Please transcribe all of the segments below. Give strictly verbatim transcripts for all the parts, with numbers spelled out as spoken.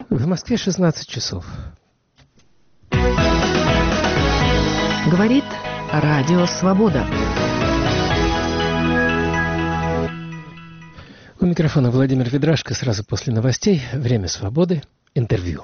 В Москве шестнадцать часов. Говорит Радио Свобода. У микрофона Владимир Ведрашко. Сразу после новостей. Время свободы. Интервью.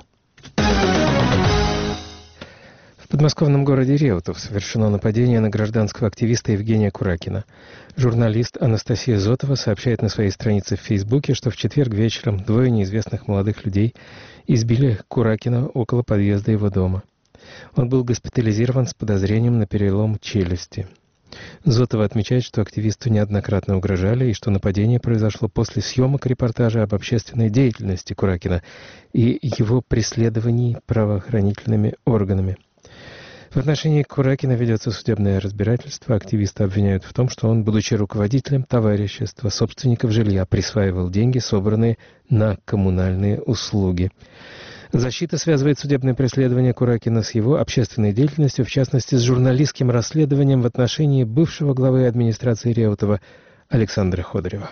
В подмосковном городе Реутов совершено нападение на гражданского активиста Евгения Куракина. Журналист Анастасия Зотова сообщает на своей странице в Фейсбуке, что в четверг вечером двое неизвестных молодых людей избили Куракина около подъезда его дома. Он был госпитализирован с подозрением на перелом челюсти. Зотова отмечает, что активисту неоднократно угрожали и что нападение произошло после съемок репортажа об общественной деятельности Куракина и его преследований правоохранительными органами. В отношении Куракина ведется судебное разбирательство. Активиста обвиняют в том, что он, будучи руководителем товарищества собственников жилья, присваивал деньги, собранные на коммунальные услуги. Защита связывает судебное преследование Куракина с его общественной деятельностью, в частности, с журналистским расследованием в отношении бывшего главы администрации Реутова Александра Ходырева.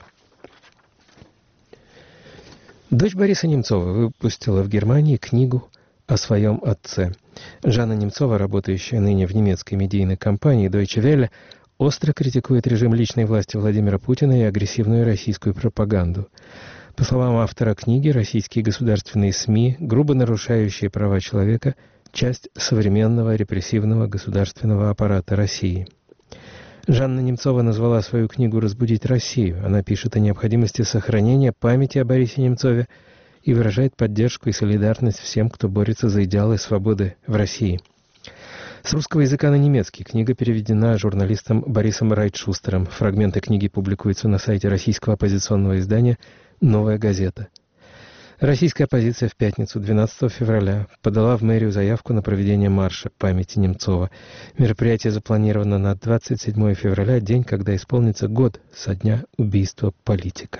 Дочь Бориса Немцова выпустила в Германии книгу о своем отце. Жанна Немцова, работающая ныне в немецкой медийной компании Deutsche Welle, остро критикует режим личной власти Владимира Путина и агрессивную российскую пропаганду. По словам автора книги, российские государственные СМИ, грубо нарушающие права человека, часть современного репрессивного государственного аппарата России. Жанна Немцова назвала свою книгу «Разбудить Россию». Она пишет о необходимости сохранения памяти о Борисе Немцове и выражает поддержку и солидарность всем, кто борется за идеалы свободы в России. С русского языка на немецкий книга переведена журналистом Борисом Райтшустером. Фрагменты книги публикуются на сайте российского оппозиционного издания «Новая газета». Российская оппозиция в пятницу, двенадцатого февраля, подала в мэрию заявку на проведение марша памяти Немцова. Мероприятие запланировано на двадцать седьмого февраля, день, когда исполнится год со дня убийства политика.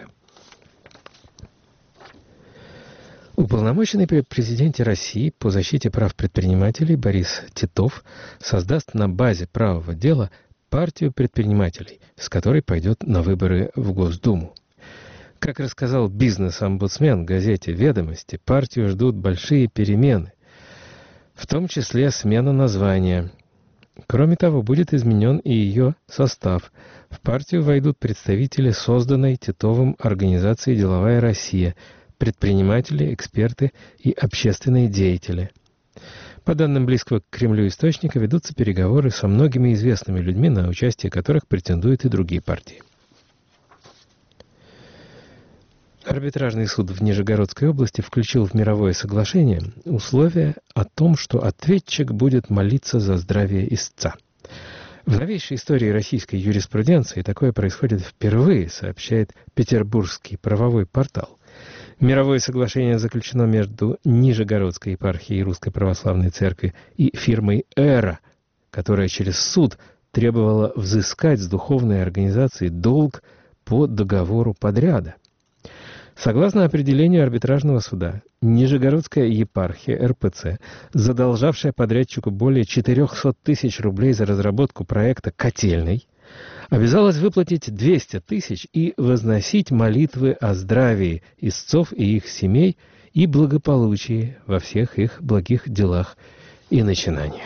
Уполномоченный при президенте России по защите прав предпринимателей Борис Титов создаст на базе правого дела партию предпринимателей, с которой пойдет на выборы в Госдуму. Как рассказал бизнес-омбудсмен газете «Ведомости», партию ждут большие перемены, в том числе смена названия. Кроме того, будет изменен и ее состав. В партию войдут представители созданной Титовым организации «Деловая Россия», предприниматели, эксперты и общественные деятели. По данным близкого к Кремлю источника, ведутся переговоры со многими известными людьми, на участие которых претендуют и другие партии. Арбитражный суд в Нижегородской области включил в мировое соглашение условия о том, что ответчик будет молиться за здравие истца. В новейшей истории российской юриспруденции такое происходит впервые, сообщает Петербургский правовой портал. Мировое соглашение заключено между Нижегородской епархией Русской Православной Церкви и фирмой «Эра», которая через суд требовала взыскать с духовной организации долг по договору подряда. Согласно определению арбитражного суда, Нижегородская епархия эр пэ цэ, задолжавшая подрядчику более четырехсот тысяч рублей за разработку проекта «Котельной», обязалась выплатить двести тысяч и возносить молитвы о здравии истцов и их семей и благополучии во всех их благих делах и начинаниях.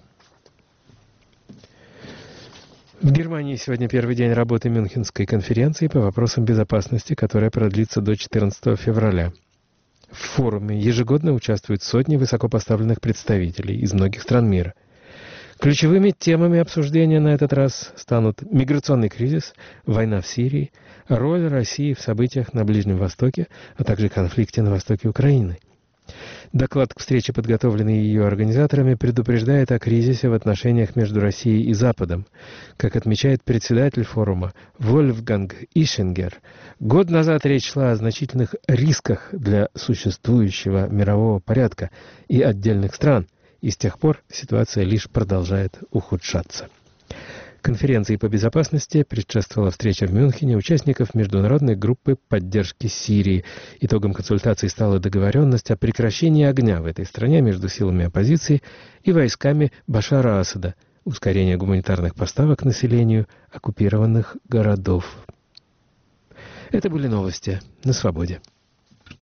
В Германии сегодня первый день работы Мюнхенской конференции по вопросам безопасности, которая продлится до четырнадцатого февраля. В форуме ежегодно участвуют сотни высокопоставленных представителей из многих стран мира. Ключевыми темами обсуждения на этот раз станут миграционный кризис, война в Сирии, роль России в событиях на Ближнем Востоке, а также конфликте на востоке Украины. Доклад к встрече, подготовленный ее организаторами, предупреждает о кризисе в отношениях между Россией и Западом. Как отмечает председатель форума Вольфганг Ишингер, год назад речь шла о значительных рисках для существующего мирового порядка и отдельных стран, и с тех пор ситуация лишь продолжает ухудшаться. Конференции по безопасности предшествовала встреча в Мюнхене участников международной группы поддержки Сирии. Итогом консультаций стала договоренность о прекращении огня в этой стране между силами оппозиции и войсками Башара Асада, ускорение гуманитарных поставок населению оккупированных городов. Это были новости на Свободе.